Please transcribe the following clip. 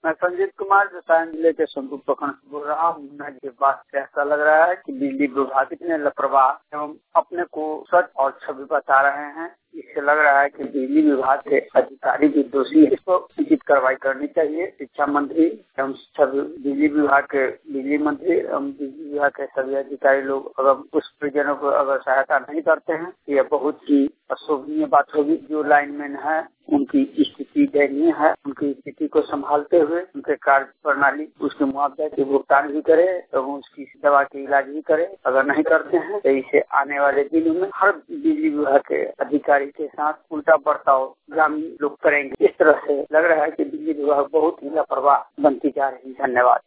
मैं संजीत कुमार रसायन जिले के सोनपुर प्रखंड से बोल रहा हूँ। मुन्ना जी के बात से ऐसा लग रहा है कि बिजली विभाग इतने लापरवाह एवं अपने को सच और छवि बता रहे हैं। इससे लग रहा है कि बिजली विभाग के अधिकारी भी दोषी है। इस पर उचित कार्रवाई करनी चाहिए। शिक्षा मंत्री एवं बिजली विभाग के बिजली मंत्री एवं बिजली विभाग के सभी अधिकारी लोग अगर उस परिजनों को अगर सहायता नहीं करते हैं, यह बहुत ही अशोभनीय बात होगी। जो लाइनमैन है उनकी स्थिति दयनीय है। उनकी स्थिति को संभालते हुए उनके कार्य प्रणाली उसके मुआवजा के भुगतान भी करे एवं उसकी दवा के इलाज भी करे। अगर नहीं करते हैं तो इसे आने वाले दिनों में हर बिजली विभाग के अधिकारी के साथ उल्टा बर्ताव ग्रामीण लोग करेंगे। इस तरह से लग रहा है कि बिजली विभाग बहुत ही लापरवाह बनती जा रही है। धन्यवाद।